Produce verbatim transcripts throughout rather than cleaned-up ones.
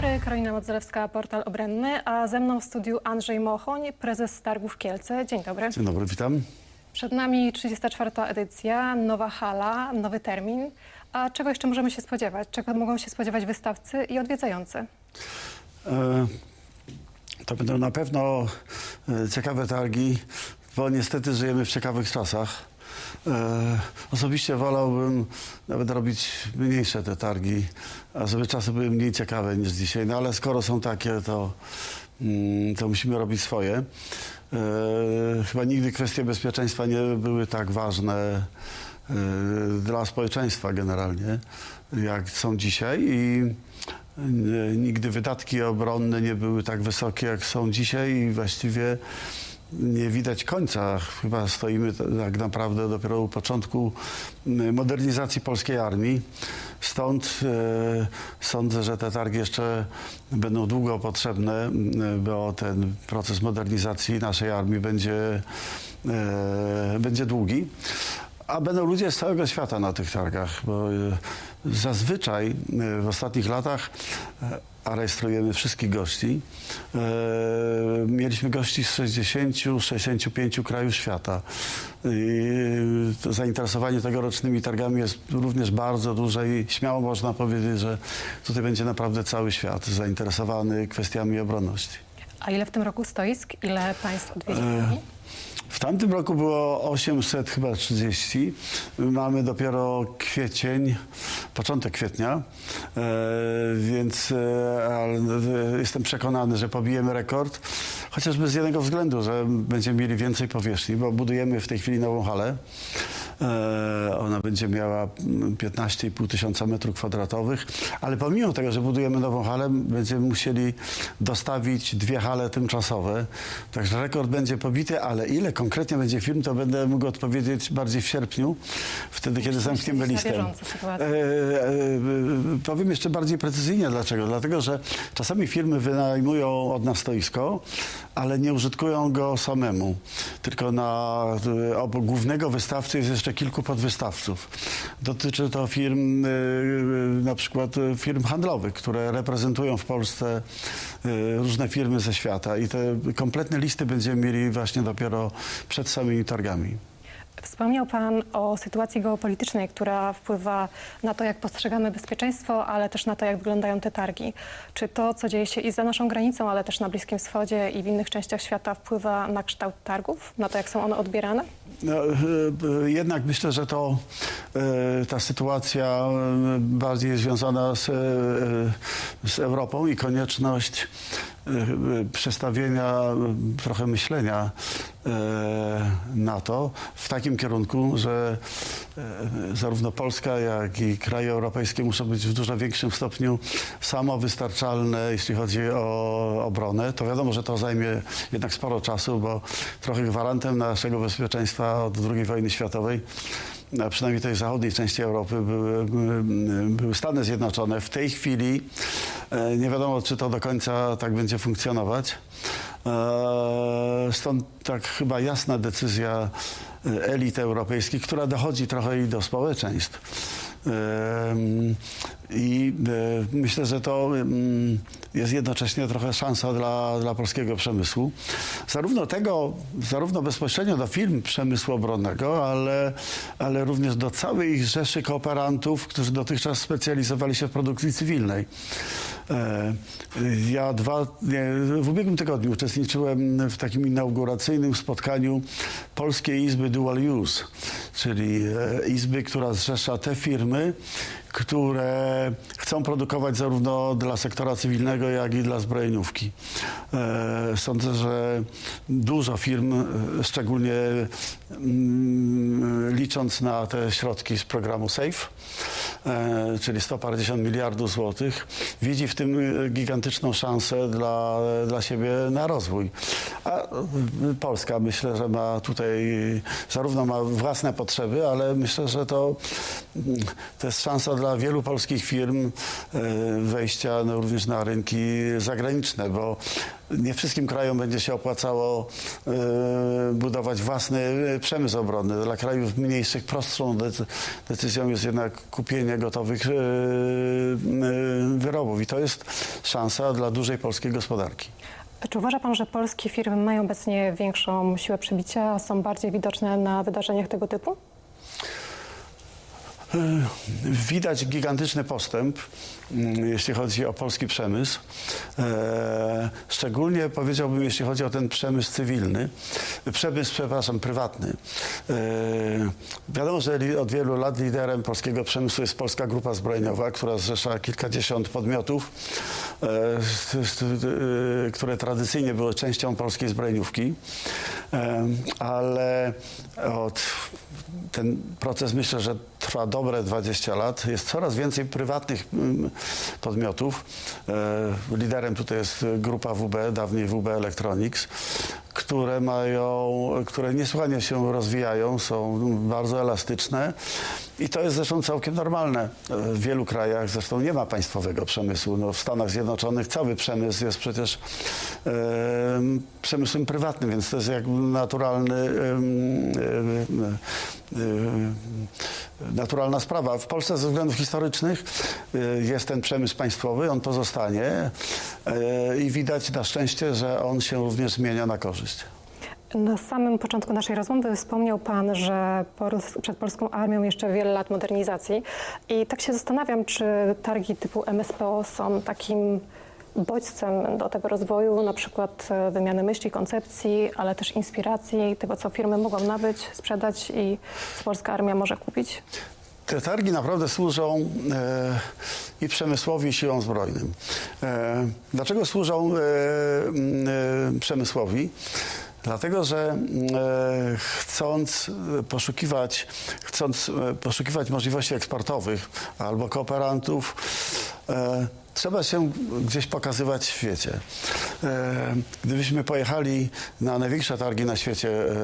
dobry, Karolina Modzelewska, Portal Obrenny, a ze mną w studiu Andrzej Mochoń, prezes Targów Kielce. Dzień dobry. Dzień dobry, witam. Przed nami trzydziesta czwarta edycja, nowa hala, nowy termin. A czego jeszcze możemy się spodziewać? Czego mogą się spodziewać wystawcy i odwiedzający? E, to będą na pewno e, ciekawe targi, bo niestety żyjemy w ciekawych czasach. E, osobiście wolałbym nawet robić mniejsze te targi, a żeby czasy były mniej ciekawe niż dzisiaj. No ale skoro są takie, to, mm, to musimy robić swoje. E, chyba nigdy kwestie bezpieczeństwa nie były tak ważne e, dla społeczeństwa generalnie, jak są dzisiaj. I nigdy wydatki obronne nie były tak wysokie, jak są dzisiaj i właściwie nie widać końca. Chyba stoimy tak naprawdę dopiero u początku modernizacji polskiej armii. Stąd e, sądzę, że te targi jeszcze będą długo potrzebne, bo ten proces modernizacji naszej armii będzie, e, będzie długi. A będą ludzie z całego świata na tych targach, bo e, zazwyczaj e, w ostatnich latach e, a rejestrujemy wszystkich gości. E, mieliśmy gości z sześćdziesięciu sześćdziesięciu pięciu krajów świata. I to zainteresowanie tegorocznymi targami jest również bardzo duże i śmiało można powiedzieć, że tutaj będzie naprawdę cały świat zainteresowany kwestiami obronności. A ile w tym roku stoisk? Ile państw odwiedzi? E W tamtym roku było osiemset chyba trzydzieści. Mamy dopiero kwiecień, początek kwietnia, e, więc e, jestem przekonany, że pobijemy rekord. Chociażby z jednego względu, że będziemy mieli więcej powierzchni, bo budujemy w tej chwili nową halę. E, ona będzie miała piętnaście i pół tysiąca metrów kwadratowych, ale pomimo tego, że budujemy nową halę, będziemy musieli dostawić dwie hale tymczasowe. Także rekord będzie pobity, ale ile konkretnie będzie firm, to będę mógł odpowiedzieć bardziej w sierpniu, wtedy, kiedy zamkniemy listę. E, e, powiem jeszcze bardziej precyzyjnie dlaczego. Dlatego, że czasami firmy wynajmują od nas stoisko, ale nie użytkują go samemu. Tylko na obok głównego wystawcy jest jeszcze kilku podwystawców. Dotyczy to firm, na przykład firm handlowych, które reprezentują w Polsce różne firmy ze świata i te kompletne listy będziemy mieli właśnie dopiero przed samymi targami. Wspomniał Pan o sytuacji geopolitycznej, która wpływa na to, jak postrzegamy bezpieczeństwo, ale też na to, jak wyglądają te targi. Czy to, co dzieje się i za naszą granicą, ale też na Bliskim Wschodzie i w innych częściach świata, wpływa na kształt targów? Na to, jak są one odbierane? No, jednak myślę, że to ta sytuacja bardziej jest związana z, z Europą i konieczność przestawienia trochę myślenia na to w takim kierunku, że zarówno Polska, jak i kraje europejskie muszą być w dużo większym stopniu samowystarczalne, jeśli chodzi o obronę. To wiadomo, że to zajmie jednak sporo czasu, bo trochę gwarantem naszego bezpieczeństwa od drugiej wojny światowej, a przynajmniej tej zachodniej części Europy, były, były Stany Zjednoczone. W tej chwili nie wiadomo, czy to do końca tak będzie funkcjonować. Stąd tak chyba jasna decyzja elit europejskich, która dochodzi trochę i do społeczeństw. I myślę, że to jest jednocześnie trochę szansa dla, dla polskiego przemysłu. Zarówno tego, zarówno bezpośrednio do firm przemysłu obronnego, ale, ale również do całej rzeszy kooperantów, którzy dotychczas specjalizowali się w produkcji cywilnej. Ja dwa, nie, w ubiegłym tygodniu uczestniczyłem w takim inauguracyjnym spotkaniu Polskiej Izby Dual Use, czyli izby, która zrzesza te firmy, które chcą produkować zarówno dla sektora cywilnego, jak i dla zbrojeniówki. Sądzę, że dużo firm, szczególnie licząc na te środki z programu SAFE, czyli sto parędziesiąt miliardów złotych, widzi w tym gigantyczną szansę dla, dla siebie na rozwój. A Polska, myślę, że ma tutaj, zarówno ma własne potrzeby, ale myślę, że to, to jest szansa dla wielu polskich firm wejścia no, również na rynki zagraniczne, bo nie wszystkim krajom będzie się opłacało e, budować własny przemysł obronny. Dla krajów mniejszych prostszą decy decyzją jest jednak kupienie gotowych e, e, wyrobów i to jest szansa dla dużej polskiej gospodarki. Czy uważa pan, że polskie firmy mają obecnie większą siłę przybicia, są bardziej widoczne na wydarzeniach tego typu? Widać gigantyczny postęp, jeśli chodzi o polski przemysł. Szczególnie powiedziałbym, jeśli chodzi o ten przemysł cywilny, przemysł, przepraszam, prywatny. Wiadomo, że od wielu lat liderem polskiego przemysłu jest Polska Grupa Zbrojeniowa, która zrzesza kilkadziesiąt podmiotów, które tradycyjnie były częścią polskiej zbrojeniówki, ale od, ten proces, myślę, że trwa dobre dwadzieścia lat. Jest coraz więcej prywatnych podmiotów. Liderem tutaj jest grupa W B, dawniej W B Electronics, które mają, które niesłychanie się rozwijają, są bardzo elastyczne i to jest zresztą całkiem normalne. W wielu krajach zresztą nie ma państwowego przemysłu. No, w Stanach Zjednoczonych cały przemysł jest przecież e, przemysłem prywatnym, więc to jest jak naturalny, e, e, e, naturalna sprawa. W Polsce ze względów historycznych e, jest ten przemysł państwowy, on pozostanie e, i widać na szczęście, że on się również zmienia na korzyść. Na samym początku naszej rozmowy wspomniał pan, że przed polską armią jeszcze wiele lat modernizacji i tak się zastanawiam, czy targi typu M S P O są takim bodźcem do tego rozwoju, na przykład wymiany myśli, koncepcji, ale też inspiracji, tego co firmy mogą nabyć, sprzedać i co polska armia może kupić? Te targi naprawdę służą e, i przemysłowi, i siłom zbrojnym. E, dlaczego służą e, e, przemysłowi? Dlatego, że e, chcąc poszukiwać, chcąc poszukiwać możliwości eksportowych albo kooperantów, e, trzeba się gdzieś pokazywać w świecie. E, gdybyśmy pojechali na największe targi na świecie e,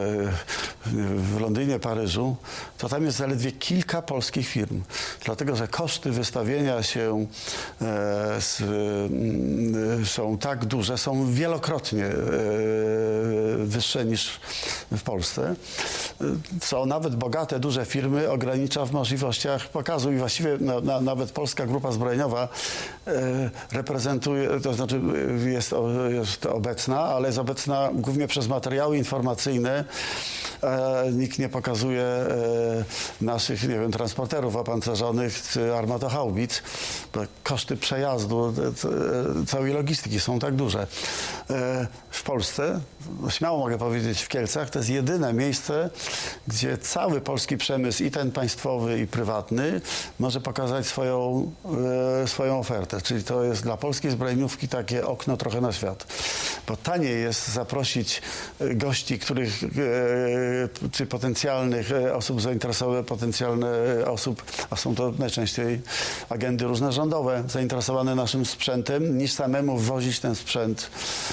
w Londynie, Paryżu, to tam jest zaledwie kilka polskich firm. Dlatego, że koszty wystawienia się e, z, e, są tak duże, są wielokrotnie e, wyższe niż w Polsce, co nawet bogate, duże firmy ogranicza w możliwościach pokazu. I właściwie na, na, nawet Polska Grupa Zbrojeniowa e, reprezentuje, to znaczy jest, jest obecna, ale jest obecna głównie przez materiały informacyjne. E, nikt nie pokazuje e, naszych, nie wiem, transporterów opancerzonych czy armatohaubic, bo koszty przejazdu, e, całej logistyki są tak duże. E, w Polsce, no śmiało mogę powiedzieć, w Kielcach to jest jedyne miejsce, gdzie cały polski przemysł, i ten państwowy, i prywatny, może pokazać swoją, e, swoją ofertę. Czyli to jest dla polskiej zbrojeniówki takie okno trochę na świat. Bo taniej jest zaprosić gości, których, e, czy potencjalnych osób zainteresowanych, potencjalne osób, a są to najczęściej agendy różne rządowe, zainteresowane naszym sprzętem, niż samemu wwozić ten sprzęt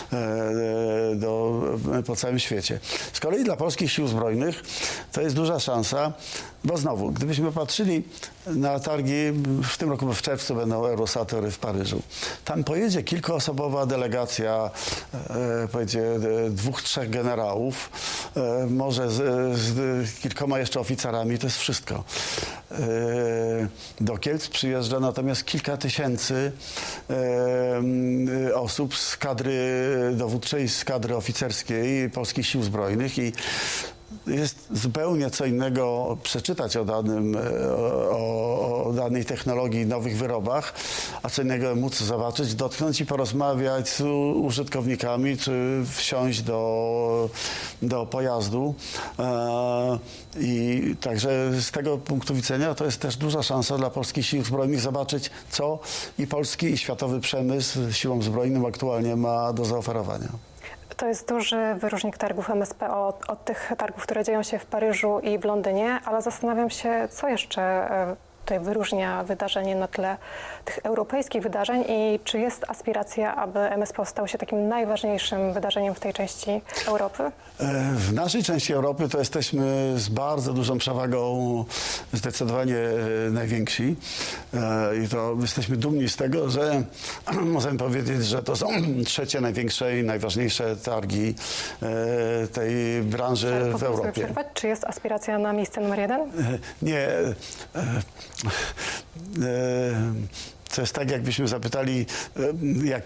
e, do, po całym świecie. Z kolei dla polskich sił zbrojnych to jest duża szansa, bo znowu, gdybyśmy patrzyli na targi, w tym roku w czerwcu będą Eurosatory w Paryżu. Tam pojedzie kilkuosobowa delegacja, e, pojedzie dwóch, trzech generałów, e, może z, z kilkoma jeszcze oficerami, to jest wszystko. E, do Kielc przyjeżdża natomiast kilka tysięcy e, osób z kadry dowódczej, z kadry oficerskiej polskich sił zbrojnych i jest zupełnie co innego przeczytać o, danym, o, o danej technologii, nowych wyrobach, a co innego móc zobaczyć, dotknąć i porozmawiać z użytkownikami, czy wsiąść do, do pojazdu. I także z tego punktu widzenia to jest też duża szansa dla polskich sił zbrojnych zobaczyć, co i polski, i światowy przemysł siłom zbrojnym aktualnie ma do zaoferowania. To jest duży wyróżnik targów M S P O od, od tych targów, które dzieją się w Paryżu i w Londynie, ale zastanawiam się, co jeszcze tutaj wyróżnia wydarzenie na tle tych europejskich wydarzeń i czy jest aspiracja, aby M S P O stał się takim najważniejszym wydarzeniem w tej części Europy? W naszej części Europy to jesteśmy z bardzo dużą przewagą, zdecydowanie najwięksi. I to jesteśmy dumni z tego, że możemy powiedzieć, że to są trzecie największe i najważniejsze targi tej branży w Europie. Przerwać? Czy jest aspiracja na miejsce numer jeden? Nie. To jest tak, jakbyśmy zapytali, jak,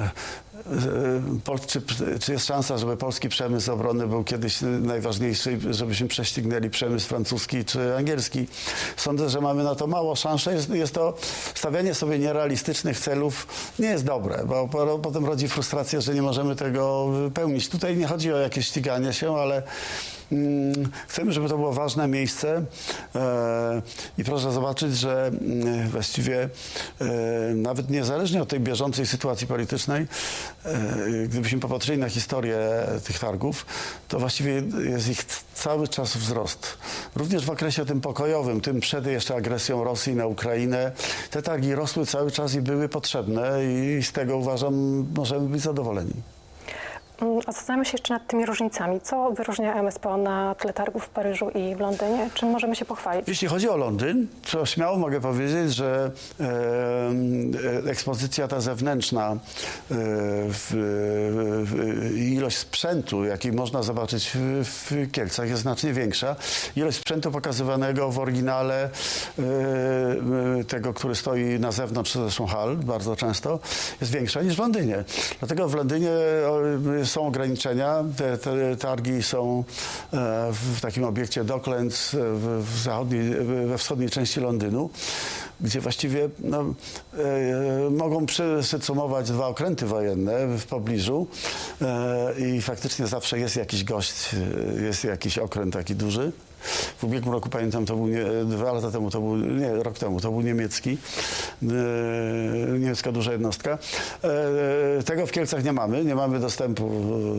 czy, czy jest szansa, żeby polski przemysł obronny był kiedyś najważniejszy, żebyśmy prześcignęli przemysł francuski czy angielski. Sądzę, że mamy na to mało szans. Jest, jest to stawianie sobie nierealistycznych celów nie jest dobre, bo potem rodzi frustrację, że nie możemy tego wypełnić. Tutaj nie chodzi o jakieś ściganie się, ale chcemy, żeby to było ważne miejsce i proszę zobaczyć, że właściwie nawet niezależnie od tej bieżącej sytuacji politycznej, gdybyśmy popatrzyli na historię tych targów, to właściwie jest ich cały czas wzrost. Również w okresie tym pokojowym, tym przed jeszcze agresją Rosji na Ukrainę, te targi rosły cały czas i były potrzebne i z tego uważam, możemy być zadowoleni. A zastanawiam się jeszcze nad tymi różnicami. Co wyróżnia M S P O na tle targów w Paryżu i w Londynie? Czym możemy się pochwalić? Jeśli chodzi o Londyn, to śmiało mogę powiedzieć, że e, ekspozycja ta zewnętrzna, e, w, w, ilość sprzętu, jaki można zobaczyć w, w Kielcach, jest znacznie większa. Ilość sprzętu pokazywanego w oryginale e, tego, który stoi na zewnątrz zresztą hal, bardzo często, jest większa niż w Londynie. Dlatego w Londynie są ograniczenia. Te, te targi są w takim obiekcie Docklands w zachodniej, we wschodniej części Londynu, gdzie właściwie no, e, mogą przysumować dwa okręty wojenne w pobliżu e, i faktycznie zawsze jest jakiś gość, jest jakiś okręt taki duży. W ubiegłym roku, pamiętam, to był nie, dwa lata temu, to był, nie, rok temu, to był niemiecki, e, niemiecka duża jednostka. E, tego w Kielcach nie mamy, nie mamy dostępu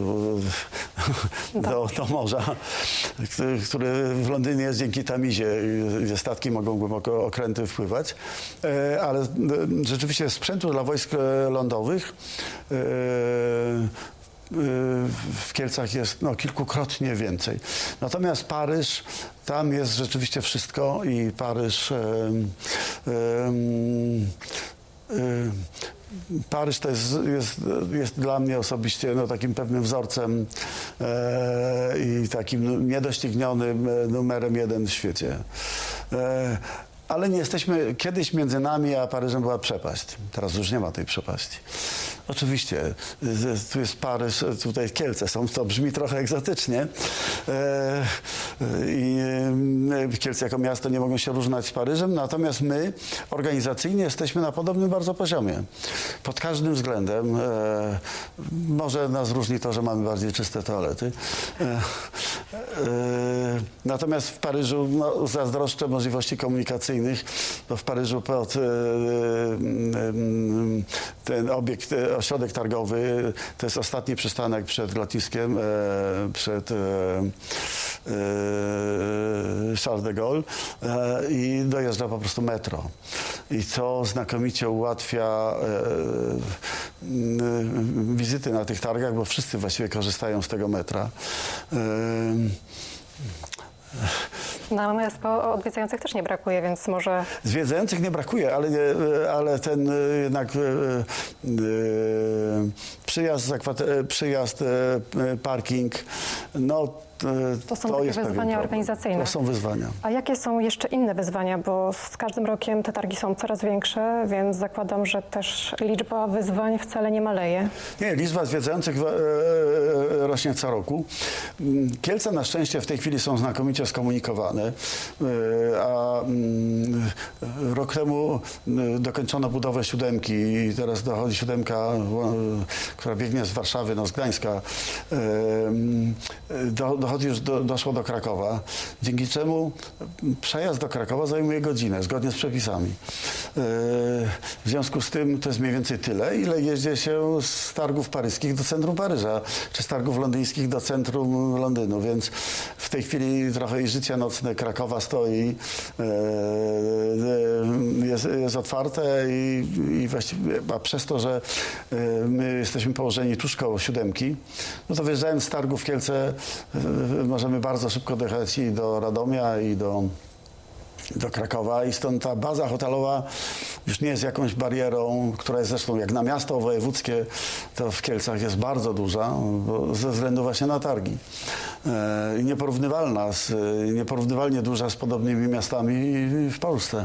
do, do morza, który, który w Londynie jest dzięki Tamizie, gdzie statki mogą głęboko okręty wpływać. E, ale e, rzeczywiście sprzętu dla wojsk lądowych e, w Kielcach jest no, kilkukrotnie więcej. Natomiast Paryż, tam jest rzeczywiście wszystko i Paryż... E, e, e, Paryż to jest, jest, jest dla mnie osobiście no, takim pewnym wzorcem e, i takim niedoścignionym numerem jeden w świecie. E, ale nie jesteśmy, kiedyś między nami a Paryżem była przepaść. Teraz już nie ma tej przepaści. Oczywiście, tu jest Paryż, tutaj Kielce są, to brzmi trochę egzotycznie. I Kielce jako miasto nie mogą się różnić z Paryżem, natomiast my organizacyjnie jesteśmy na podobnym bardzo poziomie. Pod każdym względem. Może nas różni to, że mamy bardziej czyste toalety. Natomiast w Paryżu no, zazdroszczę możliwości komunikacyjnych. No, w Paryżu pod ten obiekt, ośrodek targowy, to jest ostatni przystanek przed lotniskiem, e, przed e, e, Charles de Gaulle e, i dojeżdża po prostu metro. I to znakomicie ułatwia e, e, wizyty na tych targach, bo wszyscy właściwie korzystają z tego metra. E, Na M S P O odwiedzających też nie brakuje, więc może... Zwiedzających nie brakuje, ale, ale ten jednak przyjazd, przyjazd, parking, no To są to takie wyzwania organizacyjne. To są wyzwania. A jakie są jeszcze inne wyzwania? Bo z każdym rokiem te targi są coraz większe, więc zakładam, że też liczba wyzwań wcale nie maleje. Nie, liczba zwiedzających rośnie co roku. Kielce na szczęście w tej chwili są znakomicie skomunikowane, a rok temu dokończono budowę siódemki i teraz dochodzi siódemka, która biegnie z Warszawy, no z Gdańska, do, dochodzi już do, doszło do Krakowa, dzięki czemu przejazd do Krakowa zajmuje godzinę, zgodnie z przepisami. W związku z tym to jest mniej więcej tyle, ile jeździ się z targów paryskich do centrum Paryża, czy z targów londyńskich do centrum Londynu, więc w tej chwili trochę i życie nocne Krakowa stoi, jest, jest otwarte i, i właściwie, a przez to, że my jesteśmy położeni tuż koło siódemki, no to wyjeżdżając z targów w Kielce możemy bardzo szybko dojechać i do Radomia, i do do Krakowa i stąd ta baza hotelowa już nie jest jakąś barierą, która jest zresztą jak na miasto wojewódzkie, to w Kielcach jest bardzo duża, bo ze względu właśnie na targi. I nieporównywalna, z, nieporównywalnie duża z podobnymi miastami w Polsce.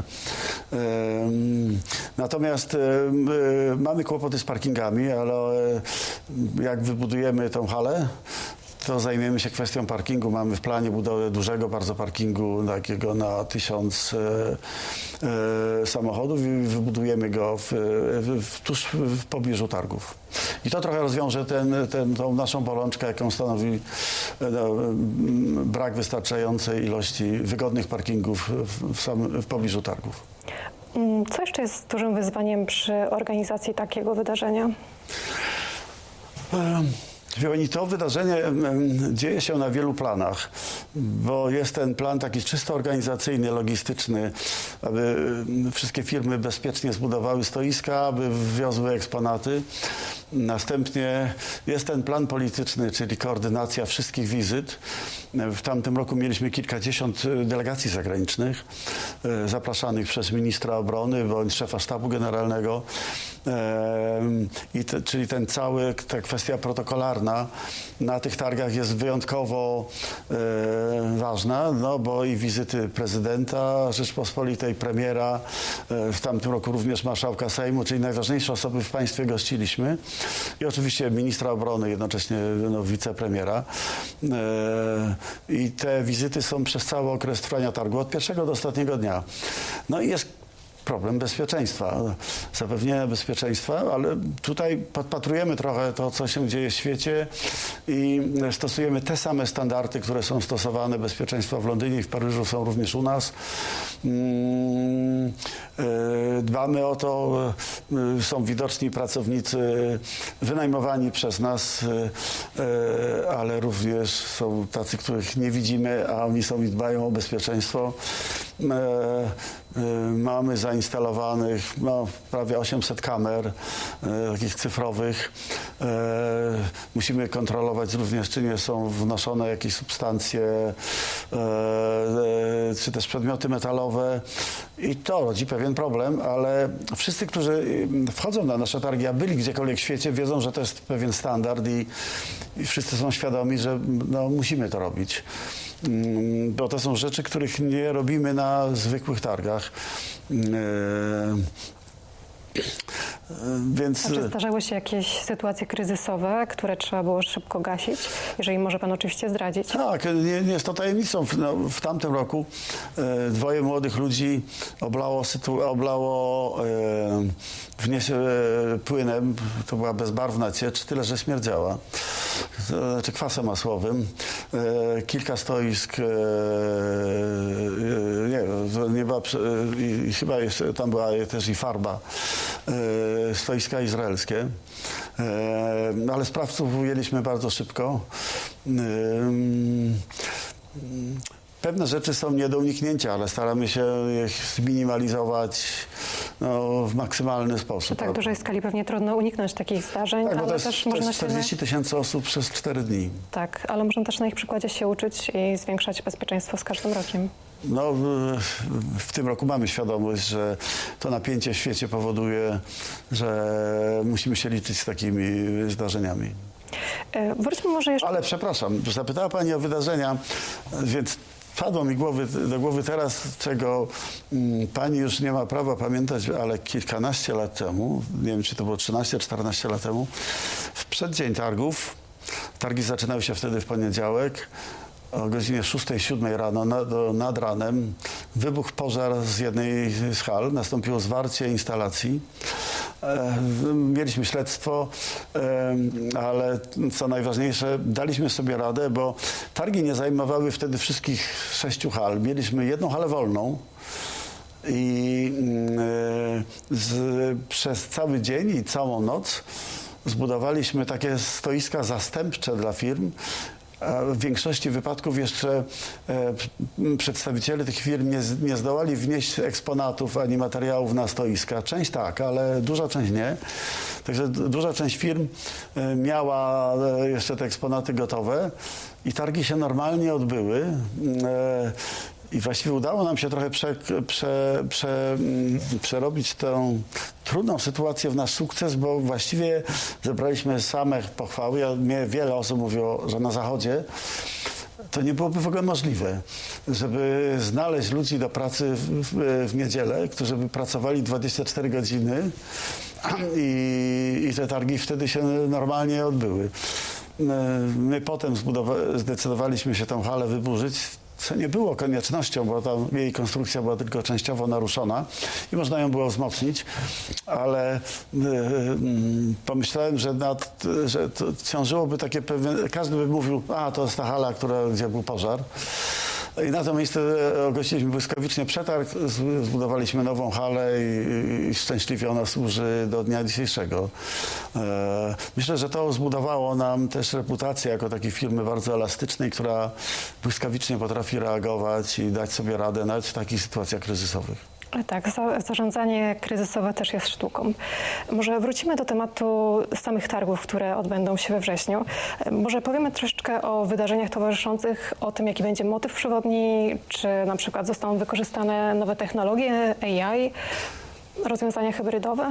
Natomiast mamy kłopoty z parkingami, ale jak wybudujemy tą halę, to zajmiemy się kwestią parkingu. Mamy w planie budowę dużego bardzo parkingu, takiego na tysiąc e, e, samochodów i wybudujemy go w, w, tuż w pobliżu targów. I to trochę rozwiąże ten, ten, tą naszą bolączkę, jaką stanowi no, brak wystarczającej ilości wygodnych parkingów w, w, sam, w pobliżu targów. Co jeszcze jest dużym wyzwaniem przy organizacji takiego wydarzenia? Um. Wie pani, to wydarzenie dzieje się na wielu planach, bo jest ten plan taki czysto organizacyjny, logistyczny, aby wszystkie firmy bezpiecznie zbudowały stoiska, aby wiozły eksponaty. Następnie jest ten plan polityczny, czyli koordynacja wszystkich wizyt. W tamtym roku mieliśmy kilkadziesiąt delegacji zagranicznych zapraszanych przez ministra obrony bądź szefa sztabu generalnego. I te, czyli ten cały, ta kwestia protokolarna na tych targach jest wyjątkowo e, ważna, no bo i wizyty prezydenta Rzeczpospolitej, premiera, e, w tamtym roku również marszałka Sejmu, czyli najważniejsze osoby w państwie gościliśmy i oczywiście ministra obrony, jednocześnie no, wicepremiera. E, I te wizyty są przez cały okres trwania targu, od pierwszego do ostatniego dnia. No i jest problem bezpieczeństwa, zapewnienia bezpieczeństwa, ale tutaj podpatrujemy trochę to, co się dzieje w świecie i stosujemy te same standardy, które są stosowane bezpieczeństwa w Londynie i w Paryżu, są również u nas. Dbamy o to, są widoczni pracownicy wynajmowani przez nas, ale również są tacy, których nie widzimy, a oni są i dbają o bezpieczeństwo. Mamy zainstalowanych no, prawie osiemset kamer e, takich cyfrowych. E, musimy kontrolować również, czy nie są wnoszone jakieś substancje, e, e, czy też przedmioty metalowe. I to rodzi pewien problem, ale wszyscy, którzy wchodzą na nasze targi, a byli gdziekolwiek w świecie, wiedzą, że to jest pewien standard i, i wszyscy są świadomi, że no, musimy to robić. Bo to są rzeczy, których nie robimy na zwykłych targach. Więc... A czy zdarzały się jakieś sytuacje kryzysowe, które trzeba było szybko gasić? Jeżeli może pan oczywiście zdradzić. Tak, nie, nie jest to tajemnicą. W, no, w tamtym roku e, dwoje młodych ludzi oblało, sytu, oblało e, wniesie, e, płynem, to była bezbarwna ciecz, tyle że śmierdziała. To znaczy kwasem masłowym. E, kilka stoisk, e, e, nie, to nie była, e, i chyba jeszcze tam była też i farba. E, stoiska izraelskie, e, ale sprawców ujęliśmy bardzo szybko. E, Pewne rzeczy są nie do uniknięcia, ale staramy się je zminimalizować no, w maksymalny sposób. Przy tak dużej skali pewnie trudno uniknąć takich zdarzeń, tak, ale bo to jest, też to można jest czterdzieści tysięcy osób przez cztery dni. Tak, ale można też na ich przykładzie się uczyć i zwiększać bezpieczeństwo z każdym rokiem. No, w, w tym roku mamy świadomość, że to napięcie w świecie powoduje, że musimy się liczyć z takimi zdarzeniami. Wróćmy może jeszcze... Ale przepraszam, zapytała pani o wydarzenia, więc wpadło mi głowy, do głowy teraz, czego mm, pani już nie ma prawa pamiętać, ale kilkanaście lat temu, nie wiem, czy to było trzynaście czternaście lat temu, w przeddzień targów, targi zaczynały się wtedy w poniedziałek, o godzinie szóstej siódmej rano, nad, nad ranem, wybuchł pożar z jednej z hal, nastąpiło zwarcie instalacji. Mieliśmy śledztwo, ale co najważniejsze, daliśmy sobie radę, bo targi nie zajmowały wtedy wszystkich sześciu hal. Mieliśmy jedną halę wolną i z, przez cały dzień i całą noc zbudowaliśmy takie stoiska zastępcze dla firm. A w większości wypadków jeszcze e, przedstawiciele tych firm nie, nie zdołali wnieść eksponatów ani materiałów na stoiska. Część tak, ale duża część nie. Także duża część firm e, miała e, jeszcze te eksponaty gotowe i targi się normalnie odbyły. E, I właściwie udało nam się trochę prze, prze, prze, przerobić tę trudną sytuację w nasz sukces, bo właściwie zebraliśmy same pochwały. Ja, mnie wiele osób mówiło, że na Zachodzie to nie byłoby w ogóle możliwe, żeby znaleźć ludzi do pracy w, w, w niedzielę, którzy by pracowali dwadzieścia cztery godziny i, i te targi wtedy się normalnie odbyły. My potem zdecydowaliśmy się tę halę wyburzyć, co nie było koniecznością, bo tam jej konstrukcja była tylko częściowo naruszona i można ją było wzmocnić, ale y, y, pomyślałem, że, nad, że to ciążyłoby takie pewne, każdy by mówił, a to jest ta hala, która, gdzie był pożar. I na to miejsce ogłosiliśmy błyskawicznie przetarg, zbudowaliśmy nową halę i, i szczęśliwie ona służy do dnia dzisiejszego. E, myślę, że to zbudowało nam też reputację jako takiej firmy bardzo elastycznej, która błyskawicznie potrafi reagować i dać sobie radę nawet w takich sytuacjach kryzysowych. Tak, za, zarządzanie kryzysowe też jest sztuką. Może wrócimy do tematu samych targów, które odbędą się we wrześniu. Może powiemy troszeczkę o wydarzeniach towarzyszących, o tym, jaki będzie motyw przewodni, czy na przykład zostaną wykorzystane nowe technologie, A I, rozwiązania hybrydowe?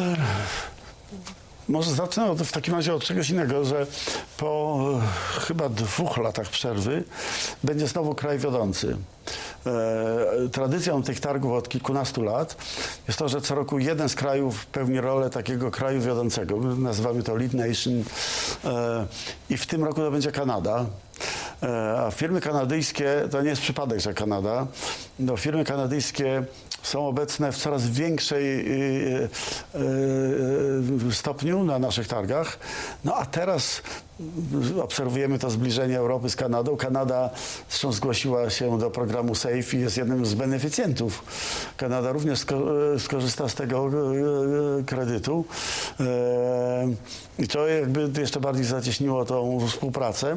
Może zacznę w takim razie od czegoś innego, że po chyba dwóch latach przerwy będzie znowu kraj wiodący. E, tradycją tych targów od kilkunastu lat jest to, że co roku jeden z krajów pełni rolę takiego kraju wiodącego. Nazywamy to Lead Nation e, i w tym roku to będzie Kanada. E, a firmy kanadyjskie, to nie jest przypadek, że Kanada, no, firmy kanadyjskie są obecne w coraz większej y, y, y, stopniu na naszych targach. No a teraz obserwujemy to zbliżenie Europy z Kanadą. Kanada zresztą zgłosiła się do programu SAFE i jest jednym z beneficjentów. Kanada również sko skorzysta z tego kredytu. I to jakby jeszcze bardziej zacieśniło tą współpracę.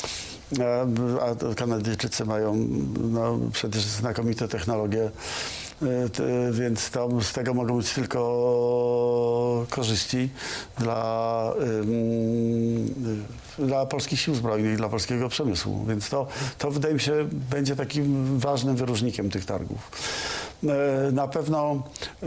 A Kanadyjczycy mają no, przecież znakomite technologie, więc tam z tego mogą być tylko korzyści dla, dla polskich sił zbrojnych, dla polskiego przemysłu. Więc to, to wydaje mi się będzie takim ważnym wyróżnikiem tych targów. Na pewno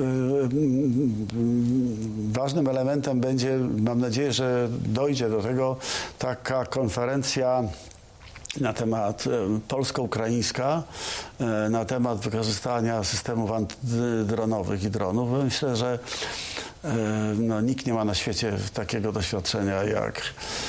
ważnym elementem będzie, mam nadzieję, że dojdzie do tego taka konferencja na temat polsko-ukraińska, na temat wykorzystania systemów antydronowych i dronów. Myślę, że no, nikt nie ma na świecie takiego doświadczenia jak,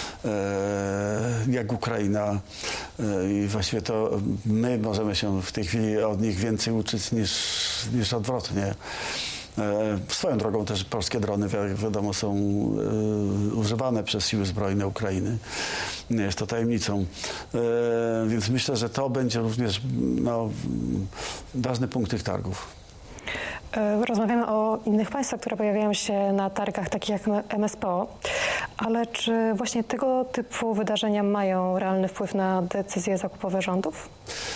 jak Ukraina i właściwie to my możemy się w tej chwili od nich więcej uczyć niż, niż odwrotnie. Swoją drogą też polskie drony, jak wiadomo, są y, używane przez siły zbrojne Ukrainy. Nie jest to tajemnicą. Y, więc myślę, że to będzie również no, ważny punkt tych targów. Rozmawiamy o innych państwach, które pojawiają się na targach takich jak M S P O, ale czy właśnie tego typu wydarzenia mają realny wpływ na decyzje zakupowe rządów?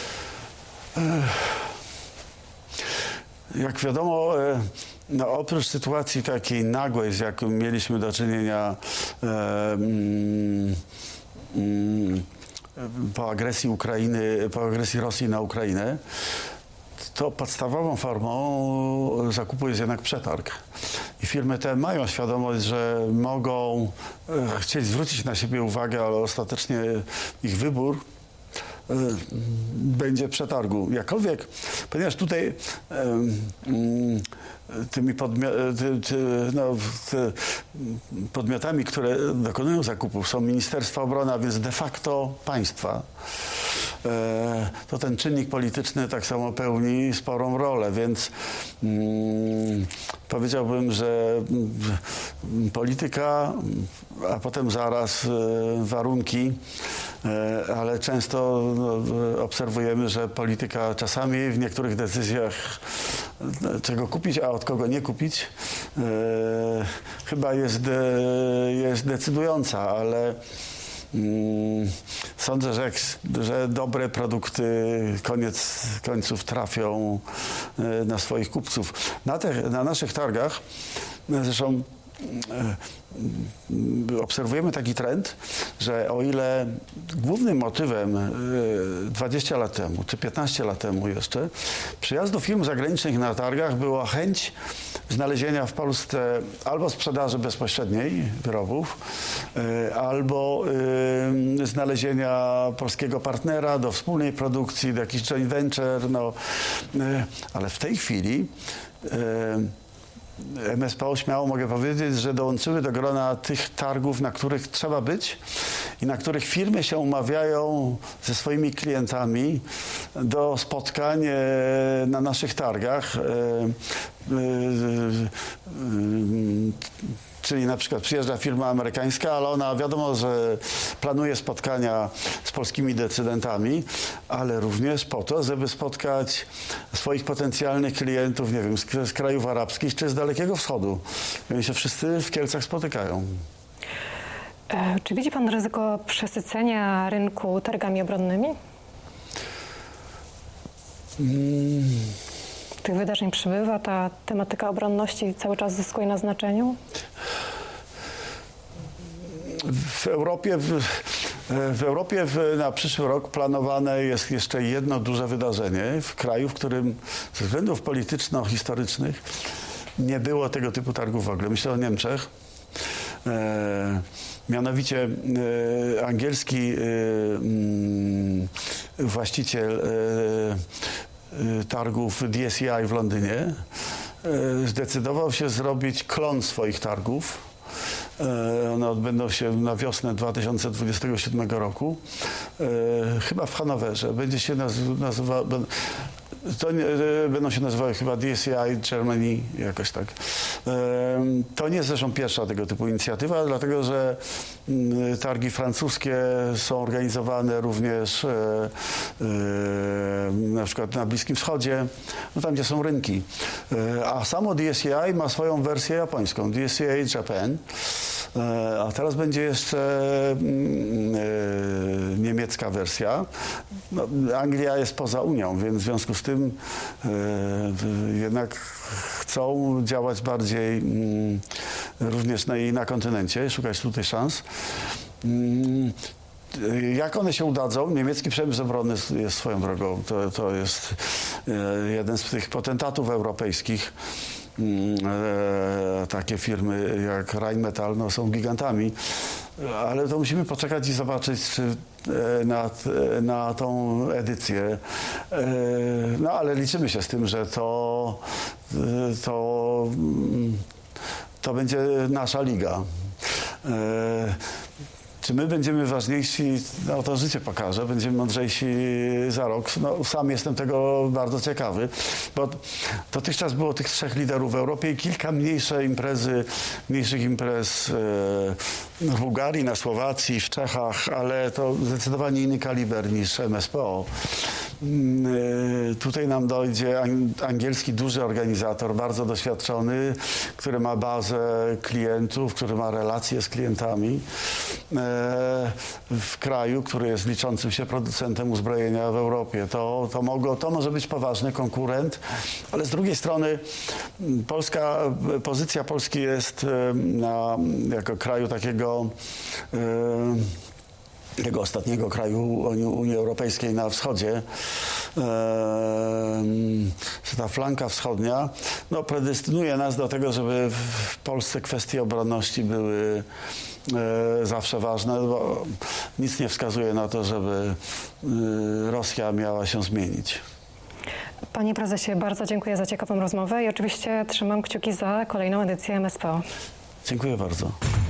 Jak wiadomo, no, oprócz sytuacji takiej nagłej, z jaką mieliśmy do czynienia e, mm, mm, po agresji Ukrainy, po agresji Rosji na Ukrainę, to podstawową formą zakupu jest jednak przetarg. I firmy te mają świadomość, że mogą e, chcieć zwrócić na siebie uwagę, ale ostatecznie ich wybór będzie przetargu. Jakkolwiek, ponieważ tutaj um, tymi podmi ty, ty, no, ty podmiotami, które dokonują zakupów, są Ministerstwa Obrony, a więc de facto państwa. to ten czynnik polityczny tak samo pełni sporą rolę, więc mm, powiedziałbym, że polityka, a potem zaraz warunki, ale często obserwujemy, że polityka czasami w niektórych decyzjach, czego kupić, a od kogo nie kupić, chyba jest, de, jest decydująca, ale mm, sądzę, że, jak, że dobre produkty koniec końców trafią na swoich kupców. Na, te, na naszych targach, zresztą obserwujemy taki trend, że o ile głównym motywem dwadzieścia lat temu, czy piętnaście lat temu jeszcze, przyjazdu firm zagranicznych na targach była chęć znalezienia w Polsce albo sprzedaży bezpośredniej wyrobów, albo znalezienia polskiego partnera do wspólnej produkcji, do jakichś joint venture, no, ale w tej chwili M S P O śmiało mogę powiedzieć, że dołączyły do grona tych targów, na których trzeba być i na których firmy się umawiają ze swoimi klientami do spotkań na naszych targach. Czyli na przykład przyjeżdża firma amerykańska, ale ona wiadomo, że planuje spotkania z polskimi decydentami, ale również po to, żeby spotkać swoich potencjalnych klientów, nie wiem, z, z krajów arabskich czy z Dalekiego Wschodu. I oni się wszyscy w Kielcach spotykają. E, czy widzi pan ryzyko przesycenia rynku targami obronnymi? Hmm. Tych wydarzeń przybywa, ta tematyka obronności cały czas zyskuje na znaczeniu? W Europie, w, w Europie w, na przyszły rok planowane jest jeszcze jedno duże wydarzenie w kraju, w którym ze względów polityczno-historycznych nie było tego typu targów w ogóle. Myślę o Niemczech. E, mianowicie e, angielski e, m, właściciel e, targów D S E I w Londynie zdecydował się zrobić klon swoich targów. One odbędą się na wiosnę dwa tysiące dwudziestego siódmego roku, chyba w Hanowerze. Będzie się nazywa, to nie, będą się nazywały chyba D S E I Germany, jakoś tak. To nie jest zresztą pierwsza tego typu inicjatywa, dlatego że targi francuskie są organizowane również na przykład na Bliskim Wschodzie, no tam gdzie są rynki. A samo D S E I ma swoją wersję japońską, D S E I Japan. A teraz będzie jeszcze niemiecka wersja. No, Anglia jest poza Unią, więc w związku z tym jednak chcą działać bardziej również na, i na kontynencie, szukać tutaj szans. Jak one się udadzą? Niemiecki przemysł obronny jest swoją drogą. To, to jest jeden z tych potentatów europejskich. E, takie firmy jak Rheinmetall no, są gigantami, ale to musimy poczekać i zobaczyć, czy e, na, na tą edycję. E, no ale liczymy się z tym, że to, to, to będzie nasza liga. E, Czy my będziemy ważniejsi, no to życie pokaże, będziemy mądrzejsi za rok. No, sam jestem tego bardzo ciekawy, bo dotychczas było tych trzech liderów w Europie i kilka mniejsze imprezy, mniejszych imprez w Bułgarii, na Słowacji, w Czechach, ale to zdecydowanie inny kaliber niż M S P O. Tutaj nam dojdzie angielski duży organizator, bardzo doświadczony, który ma bazę klientów, który ma relacje z klientami w kraju, który jest liczącym się producentem uzbrojenia w Europie. To, to, mogło, to może być poważny konkurent, ale z drugiej strony Polska, pozycja Polski jest na, jako kraju takiego tego ostatniego kraju Unii Europejskiej na wschodzie, że ta flanka wschodnia no, predestynuje nas do tego, żeby w Polsce kwestie obronności były zawsze ważne, bo nic nie wskazuje na to, żeby Rosja miała się zmienić. Panie prezesie, bardzo dziękuję za ciekawą rozmowę i oczywiście trzymam kciuki za kolejną edycję M S P O. Dziękuję bardzo.